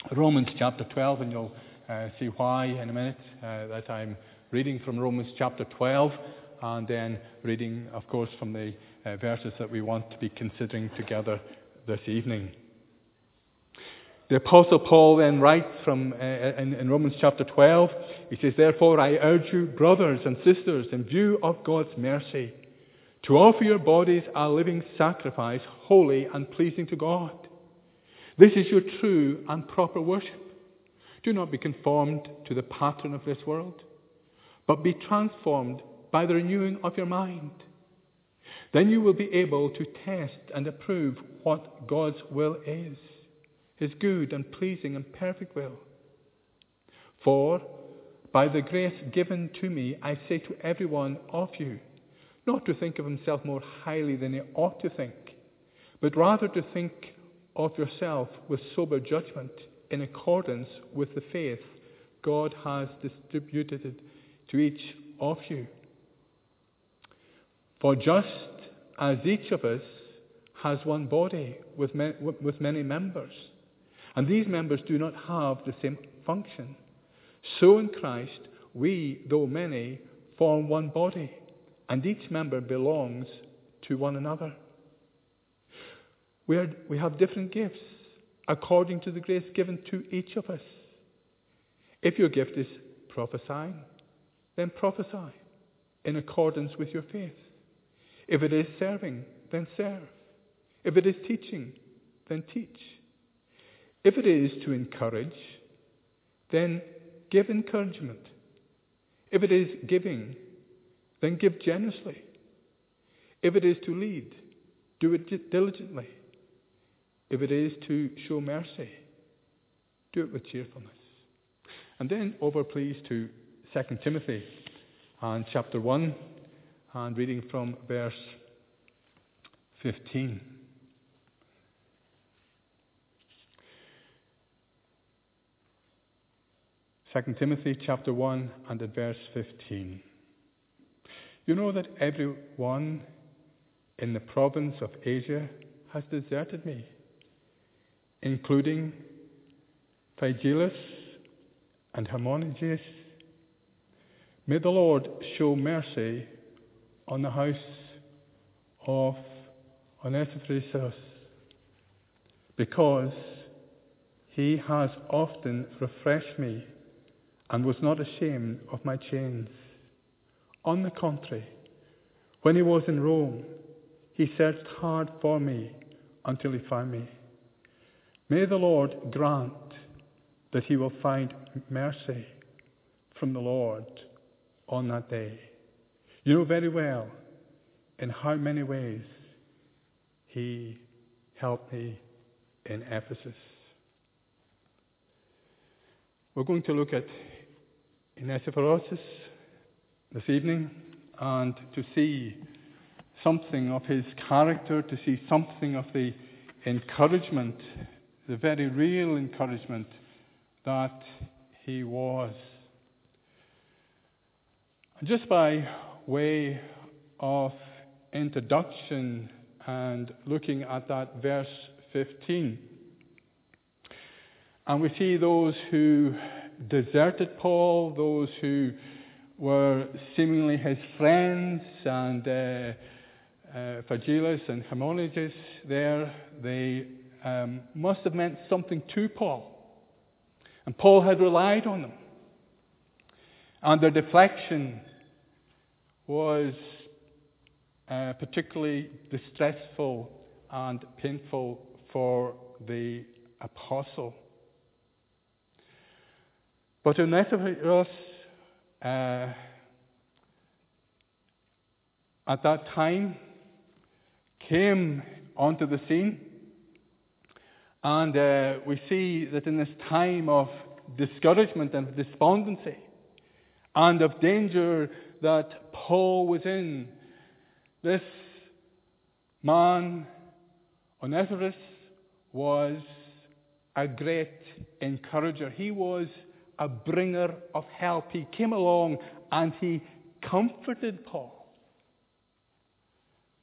Romans chapter 12, and you'll see why in a minute, that I'm reading from Romans chapter 12, and then reading, of course, from the verses that we want to be considering together this evening. The Apostle Paul then writes in Romans chapter 12, he says, "Therefore I urge you, brothers and sisters, in view of God's mercy, to offer your bodies a living sacrifice, holy and pleasing to God. This is your true and proper worship. Do not be conformed to the pattern of this world, but be transformed by the renewing of your mind. Then you will be able to test and approve what God's will is, his good and pleasing and perfect will. For by the grace given to me, I say to every one of you, not to think of himself more highly than he ought to think, but rather to think of yourself with sober judgment, in accordance with the faith God has distributed to each of you. For just as each of us has one body with many members, and these members do not have the same function, so in Christ we, though many, form one body, and each member belongs to one another. We have different gifts according to the grace given to each of us. If your gift is prophesying, then prophesy in accordance with your faith. If it is serving, then serve. If it is teaching, then teach. If it is to encourage, then give encouragement. If it is giving, then give generously. If it is to lead, do it diligently. If it is to show mercy, do it with cheerfulness. And then over, please, to 2 Timothy and chapter 1, and reading from verse 15. Second Timothy chapter 1 and at verse 15. You know that everyone in the province of Asia has deserted me, including Phygelus and Hermogenes. May the Lord show mercy on the house of Onesiphorus, because he has often refreshed me and was not ashamed of my chains. On the contrary, when he was in Rome, he searched hard for me until he found me. May the Lord grant that he will find mercy from the Lord on that day. You know very well in how many ways he helped me in Ephesus. We're going to look at Onesiphorus this evening, and to see something of his character, to see something of the encouragement, the very real encouragement that he was. And just by way of introduction and looking at that verse 15, and we see those who deserted Paul, those who were seemingly his friends, and Phygelus and Hermogenes there, they must have meant something to Paul. And Paul had relied on them. And their deflection was particularly distressful and painful for the apostle. But Onesiphorus, at that time, came onto the scene. And we see that in this time of discouragement and despondency and of danger that Paul was in, this man, Onesiphorus, was a great encourager. He was a bringer of help. He came along and he comforted Paul.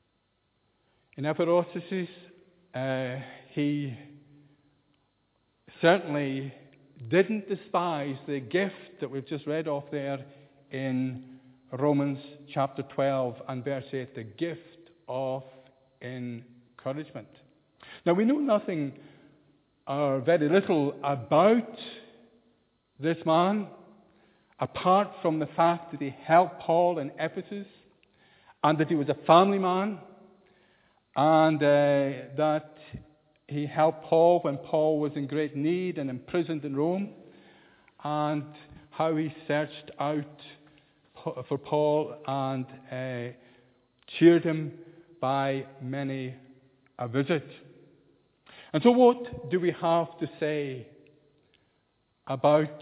In Ephesus, he certainly didn't despise the gift that we've just read of there in Romans chapter 12 and verse 8, the gift of encouragement. Now, we know nothing or very little about this man, apart from the fact that he helped Paul in Ephesus, and that he was a family man, and that he helped Paul when Paul was in great need and imprisoned in Rome, and how he searched out for Paul and cheered him by many a visit. And so what do we have to say about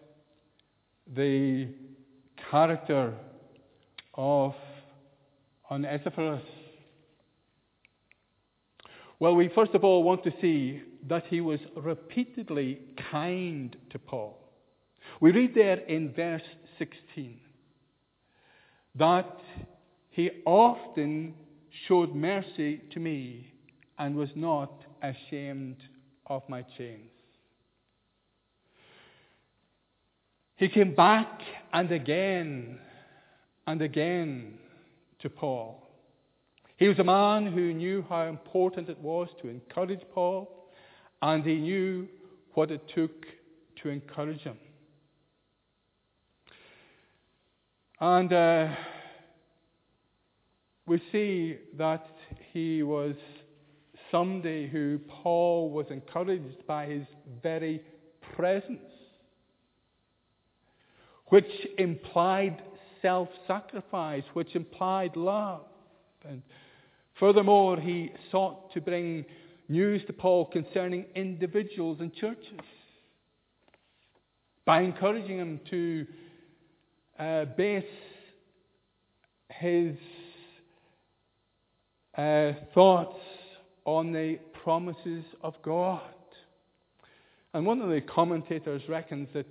the character of Onesiphorus? Well, we first of all want to see that he was repeatedly kind to Paul. We read there in verse 16 that he often showed mercy to me and was not ashamed of my chains. He came back and again to Paul. He was a man who knew how important it was to encourage Paul, and he knew what it took to encourage him. And we see that he was somebody who Paul was encouraged by his very presence, which implied self-sacrifice, which implied love. And furthermore, he sought to bring news to Paul concerning individuals and churches by encouraging him to base his thoughts on the promises of God. And one of the commentators reckons that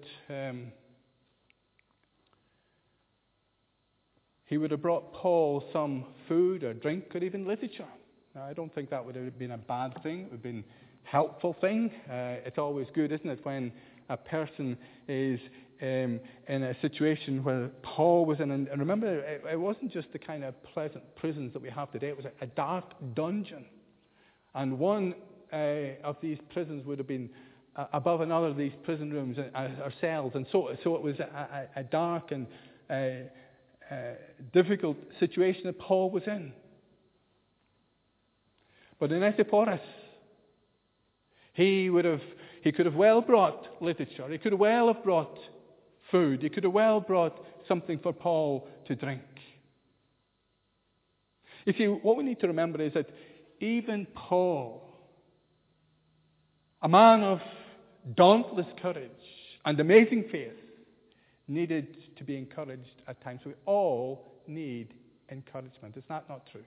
he would have brought Paul some food or drink or even literature. Now, I don't think that would have been a bad thing. It would have been a helpful thing. It's always good, isn't it, when a person is in a situation where Paul was in. And remember, it wasn't just the kind of pleasant prisons that we have today. It was a dark dungeon. And one of these prisons would have been above another of these prison rooms or cells. And so it was a dark and difficult situation that Paul was in. But in Onesiphorus, he could have well brought literature. He could have well have brought food. He could have well brought something for Paul to drink. You see, what we need to remember is that even Paul, a man of dauntless courage and amazing faith, needed to be encouraged at times. We all need encouragement. Is that not true?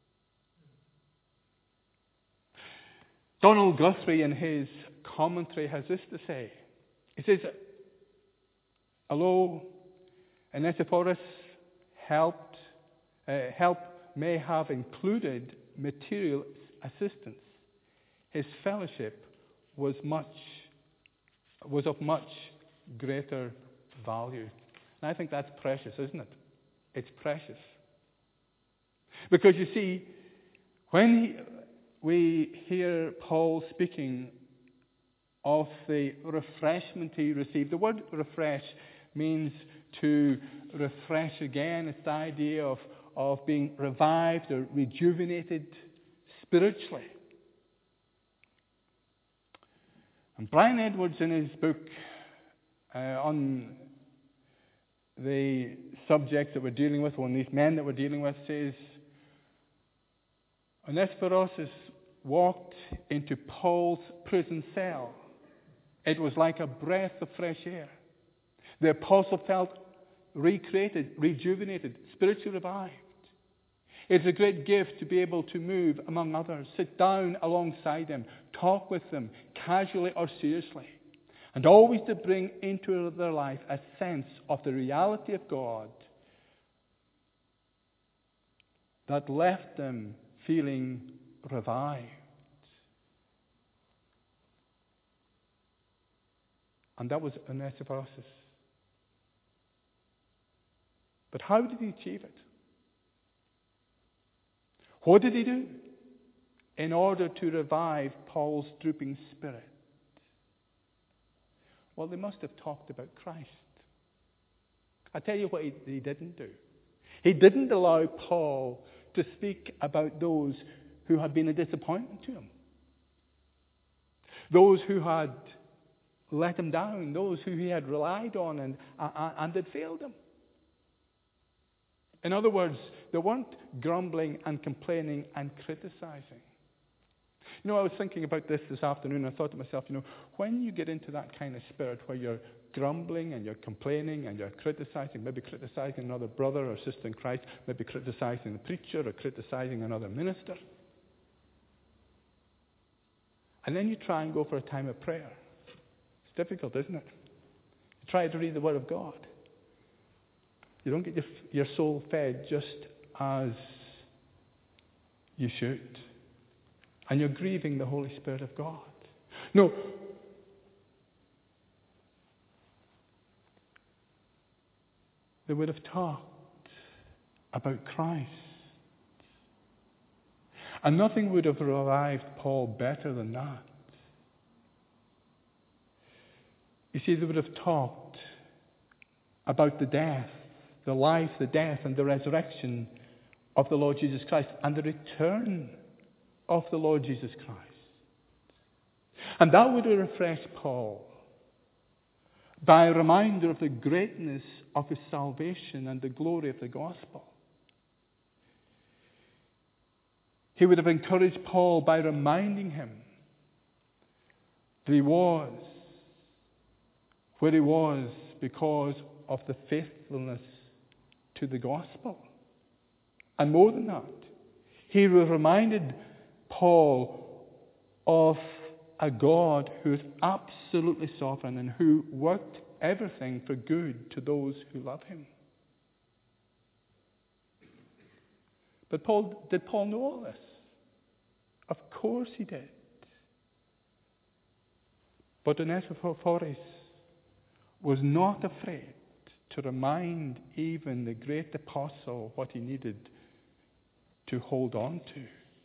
Donald Guthrie, in his commentary, has this to say. He says, although Onesiphorus help may have included material assistance, his fellowship was of much greater value. And I think that's precious, isn't it? It's precious. Because you see, when we hear Paul speaking of the refreshment he received, the word refresh means to refresh again. It's the idea of being revived or rejuvenated spiritually. And Brian Edwards, in his book on the subject that we're dealing with, on these men that we're dealing with, says, Onesiphorus walked into Paul's prison cell. It was like a breath of fresh air. The apostle felt recreated, rejuvenated, spiritually revived. It's a great gift to be able to move among others, sit down alongside them, talk with them, casually or seriously, and always to bring into their life a sense of the reality of God that left them feeling revived. And that was Onesiphorus. But how did he achieve it? What did he do in order to revive Paul's drooping spirit? Well, they must have talked about Christ. I tell you what he didn't do. He didn't allow Paul to speak about those who had been a disappointment to him. Those who had let him down. Those who he had relied on and had failed him. In other words, they weren't grumbling and complaining and criticizing. I was thinking about this afternoon, and I thought to myself, when you get into that kind of spirit where you're grumbling and you're complaining and you're criticizing, maybe criticizing another brother or sister in Christ, maybe criticizing the preacher or criticizing another minister, and then you try and go for a time of prayer. It's difficult, isn't it? You try to read the Word of God. You don't get your soul fed just as you should. And you're grieving the Holy Spirit of God. No. They would have talked about Christ. And nothing would have revived Paul better than that. You see, they would have talked about the death, the life, the death, and the resurrection of the Lord Jesus Christ, and the return of the Lord Jesus Christ. And that would have refreshed Paul by a reminder of the greatness of his salvation and the glory of the gospel. He would have encouraged Paul by reminding him that he was where he was because of the faithfulness to the gospel. And more than that, he would have reminded Paul of a God who is absolutely sovereign and who worked everything for good to those who love him. But did Paul know all this? Of course he did. But Onesiphorus was not afraid to remind even the great apostle what he needed to hold on to.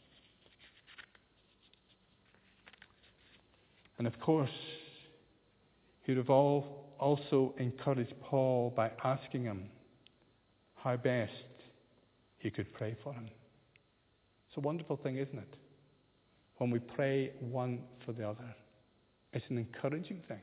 And of course, he would have also encouraged Paul by asking him how best he could pray for him. It's a wonderful thing, isn't it? When we pray one for the other. It's an encouraging thing.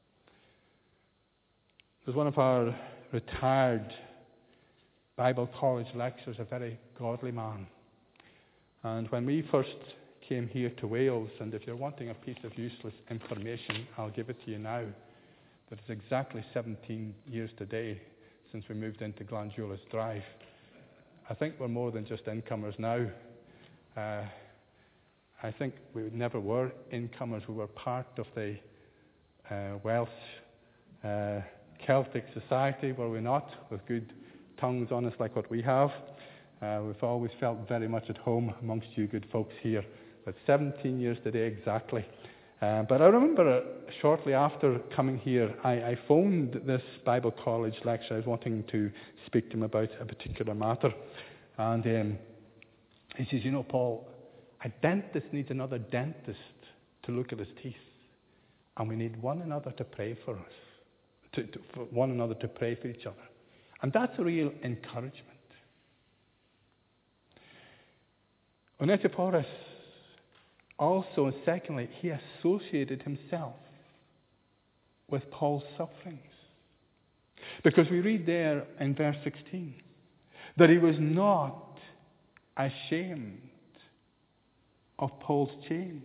There's one of our retired Bible college lecturers, a very godly man. And when we first came here to Wales, and if you're wanting a piece of useless information, I'll give it to you now. That it's exactly 17 years today since we moved into Glandulas Drive. I think we're more than just incomers now. I think we never were incomers. We were part of the Welsh Celtic society, were we not? With good tongues on us like what we have. We've always felt very much at home amongst you good folks here. But 17 years today exactly. But I remember shortly after coming here, I phoned this Bible college lecturer. I was wanting to speak to him about a particular matter. And he says, Paul, a dentist needs another dentist to look at his teeth. And we need one another to pray for us. For one another to pray for each other. And that's a real encouragement. Onesiphorus also, and secondly, he associated himself with Paul's sufferings. Because we read there in verse 16 that he was not ashamed of Paul's chains.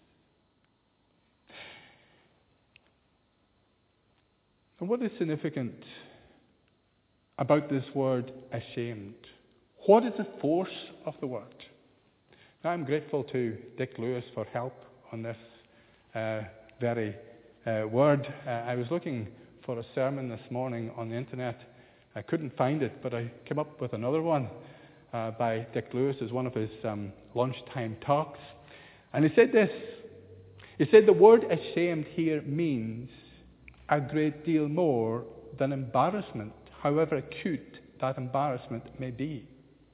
And what is significant about this word ashamed? What is the force of the word? Now, I'm grateful to Dick Lewis for help on this very word. I was looking for a sermon this morning on the internet. I couldn't find it, but I came up with another one by Dick Lewis as one of his lunchtime talks. And he said this. He said the word ashamed here means a great deal more than embarrassment, however acute that embarrassment may be.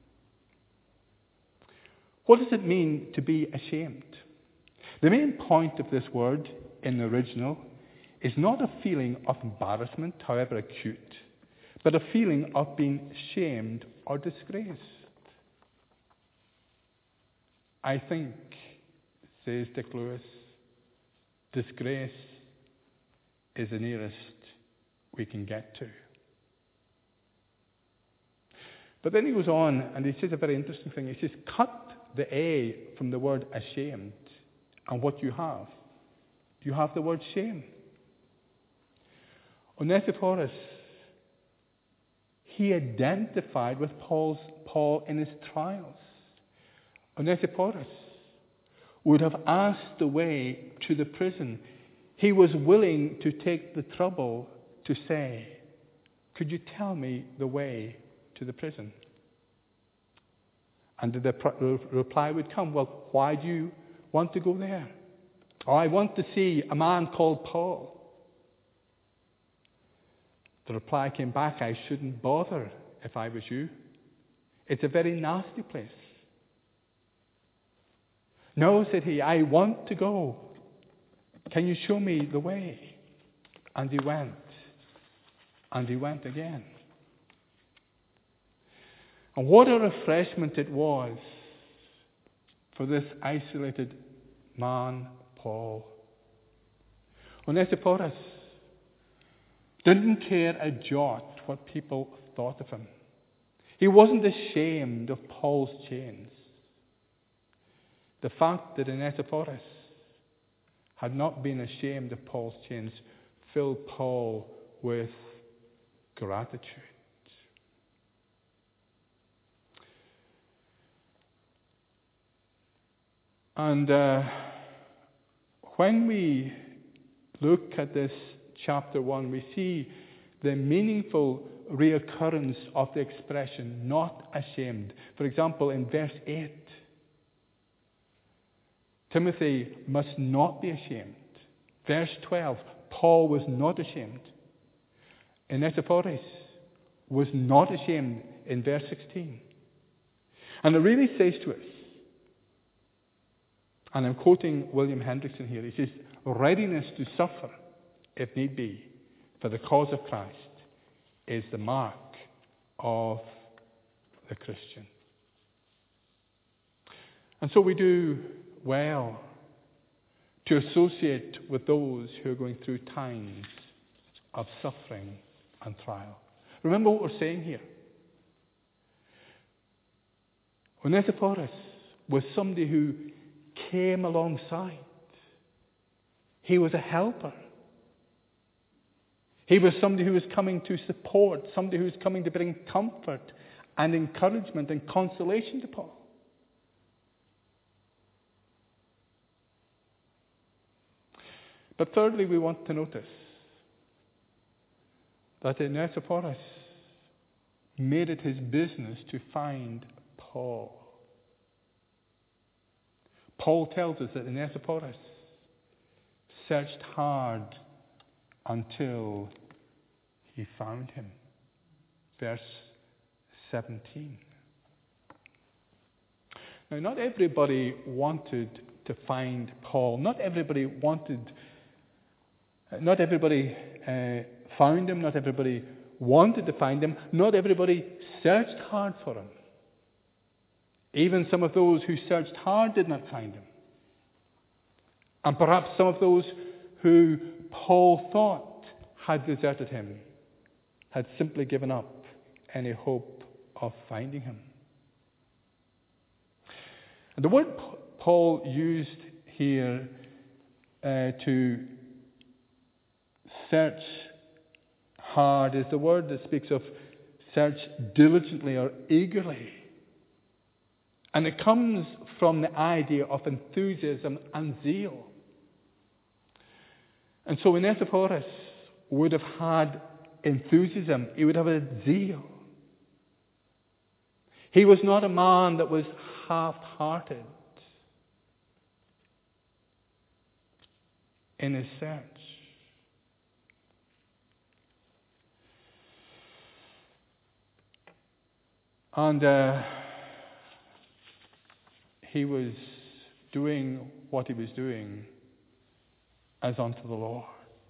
What does it mean to be ashamed? The main point of this word in the original is not a feeling of embarrassment, however acute, but a feeling of being shamed or disgraced. I think, says Dick Lewis, disgrace is the nearest we can get to. But then he goes on and he says a very interesting thing. He says, cut the A from the word ashamed, and what you have? You have the word shame. Onesiphorus, he identified with Paul in his trials. Onesiphorus would have asked the way to the prison. He was willing to take the trouble to say, could you tell me the way to the prison? And the reply would come, well, why do you want to go there? Oh, I want to see a man called Paul. The reply came back, I shouldn't bother if I was you. It's a very nasty place. No, said he, I want to go. Can you show me the way? And he went. And he went again. And what a refreshment it was for this isolated man, Paul. Onesiphorus didn't care a jot what people thought of him. He wasn't ashamed of Paul's chains. The fact that Onesiphorus had not been ashamed of Paul's chains filled Paul with gratitude. And when we look at this chapter 1, we see the meaningful reoccurrence of the expression, not ashamed. For example, in verse 8, Timothy must not be ashamed. Verse 12, Paul was not ashamed. Onesiphorus was not ashamed in verse 16. And it really says to us, and I'm quoting William Hendrickson here, he says, readiness to suffer, if need be, for the cause of Christ is the mark of the Christian. And so we do well to associate with those who are going through times of suffering and trial. Remember what we're saying here. Onesiphorus was somebody who came alongside. He was a helper. He was somebody who was coming to support, somebody who was coming to bring comfort and encouragement and consolation to Paul. But thirdly, we want to notice that Onesiphorus made it his business to find Paul. Paul tells us that Onesiphorus searched hard until he found him. Verse 17. Now, not everybody wanted to find Paul. Not everybody found him. Not everybody wanted to find him. Not everybody searched hard for him. Even some of those who searched hard did not find him. And perhaps some of those who Paul thought had deserted him had simply given up any hope of finding him. And the word Paul used here to search hard is the word that speaks of search diligently or eagerly. And it comes from the idea of enthusiasm and zeal. And so Onesiphorus would have had enthusiasm. He would have had zeal. He was not a man that was half-hearted in his search. And he was doing what he was doing as unto the Lord.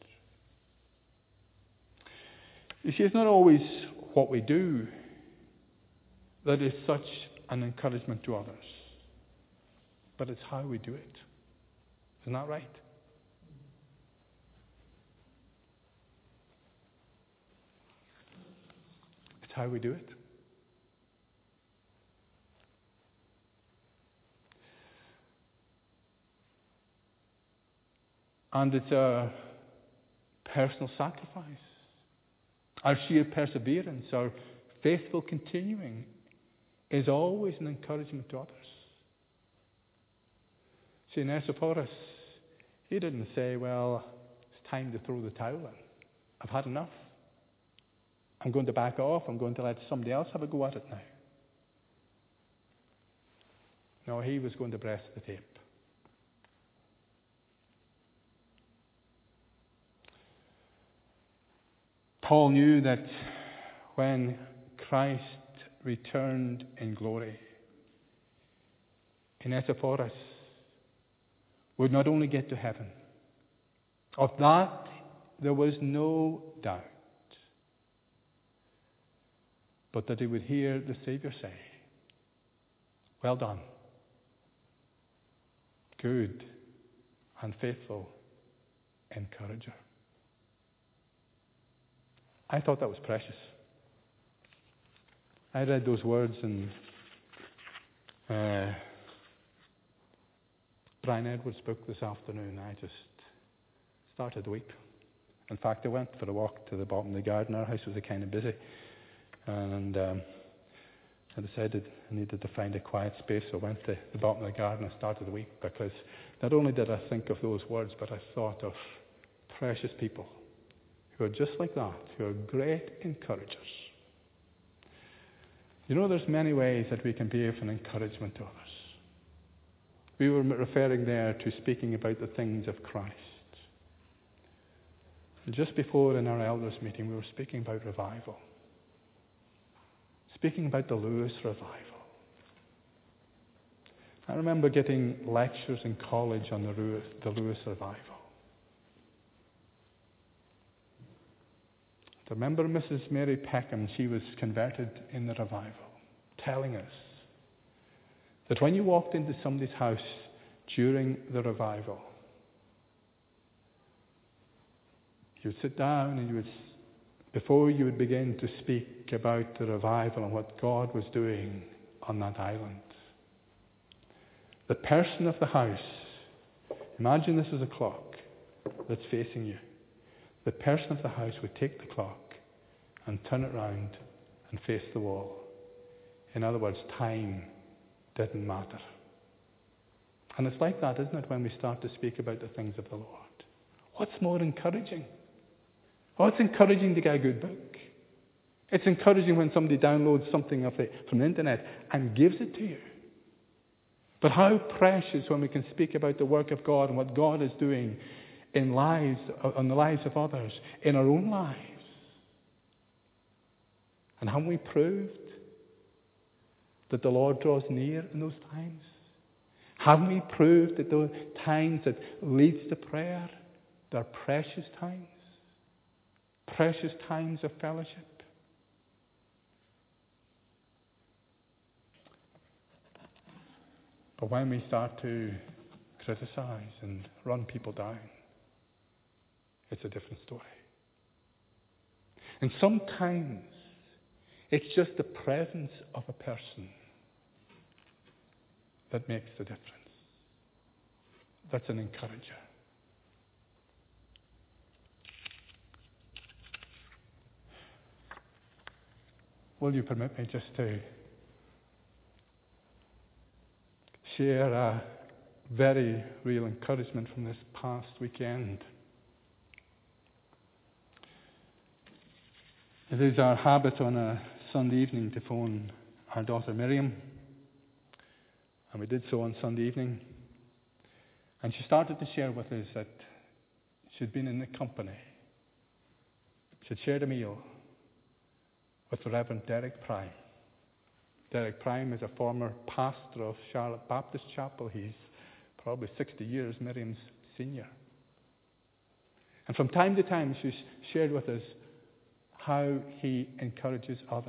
You see, it's not always what we do that is such an encouragement to others, but it's how we do it. Isn't that right? It's how we do it. And it's a personal sacrifice. Our sheer perseverance, our faithful continuing is always an encouragement to others. See, Onesiphorus, he didn't say, well, it's time to throw the towel in. I've had enough. I'm going to back off. I'm going to let somebody else have a go at it now. No, he was going to breast the tape. Paul knew that when Christ returned in glory, Onesiphorus would not only get to heaven. Of that, there was no doubt. But that he would hear the Savior say, well done, good and faithful encourager. I thought that was precious. I read those words in Brian Edwards' book this afternoon. I just started to weep. In fact, I went for a walk to the bottom of the garden. Our house was kind of busy. And I decided I needed to find a quiet space. So I went to the bottom of the garden and started to weep, because not only did I think of those words, but I thought of precious people who are just like that, who are great encouragers. You know, there's many ways that we can be of an encouragement to others. We were referring there to speaking about the things of Christ. And just before in our elders' meeting, we were speaking about revival. Speaking about the Lewis revival. I remember getting lectures in college on the Lewis revival. I remember Mrs. Mary Peckham, she was converted in the revival, telling us that when you walked into somebody's house during the revival, you would sit down and before you would begin to speak about the revival and what God was doing on that island, the person of the house, imagine this is a clock that's facing you. The person of the house would take the clock and turn it round and face the wall. In other words, time didn't matter. And it's like that, isn't it, when we start to speak about the things of the Lord? What's more encouraging? Oh, it's encouraging to get a good book. It's encouraging when somebody downloads something from the internet and gives it to you. But how precious when we can speak about the work of God and what God is doing in the lives of others, in our own lives. And haven't we proved that the Lord draws near in those times? Haven't we proved that those times that leads to prayer, they're precious times? Precious times of fellowship? But when we start to criticize and run people down, it's a different story. And sometimes it's just the presence of a person that makes the difference. That's an encourager. Will you permit me just to share a very real encouragement from this past weekend? It is our habit on a Sunday evening to phone our daughter Miriam. And we did so on Sunday evening. And she started to share with us that she'd been in the company. She'd shared a meal with the Reverend Derek Pry. Derek Prime is a former pastor of Charlotte Baptist Chapel. He's probably 60 years Miriam's senior. And from time to time, she's shared with us how he encourages others.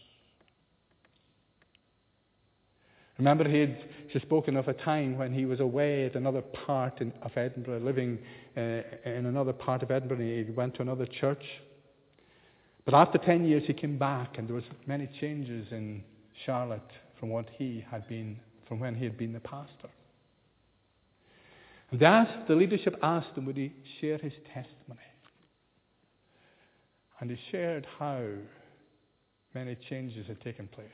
Remember, she's spoken of a time when he was away at another part of Edinburgh, living in another part of Edinburgh. He went to another church. But after 10 years, he came back, and there was many changes in Charlotte from when he had been the pastor. And the leadership asked him, would he share his testimony? And he shared how many changes had taken place.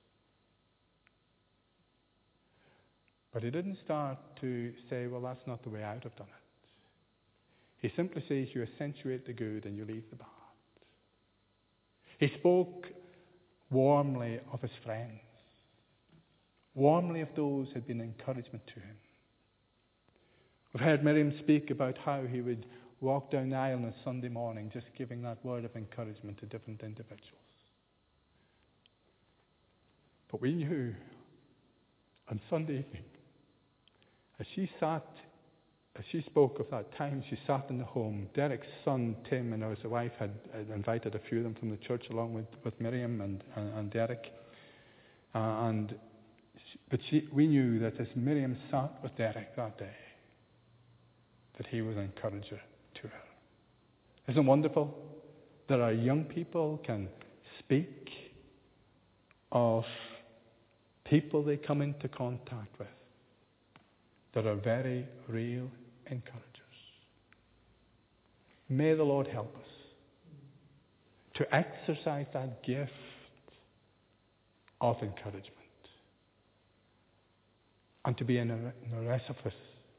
But he didn't start to say, well, that's not the way I would have done it. He simply says, you accentuate the good and you leave the bad. He spoke warmly of his friends, warmly of those who had been encouragement to him. We've heard Miriam speak about how he would walk down the aisle on a Sunday morning just giving that word of encouragement to different individuals. But we knew on Sunday evening, as she spoke of that time, she sat in the home. Derek's son, Tim, and his wife had invited a few of them from the church along with Miriam and Derek. We knew that as Miriam sat with Derek that day, that he was an encourager to her. Isn't it wonderful that our young people can speak of people they come into contact with that are very real encouragers? May the Lord help us to exercise that gift of encouragement and to be in a reservoir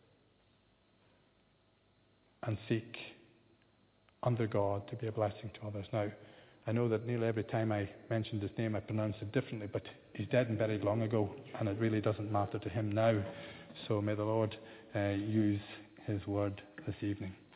and seek under God to be a blessing to others. Now, I know that nearly every time I mentioned his name I pronounce it differently, but he's dead and buried long ago, and it really doesn't matter to him now. So may the Lord use his word this evening.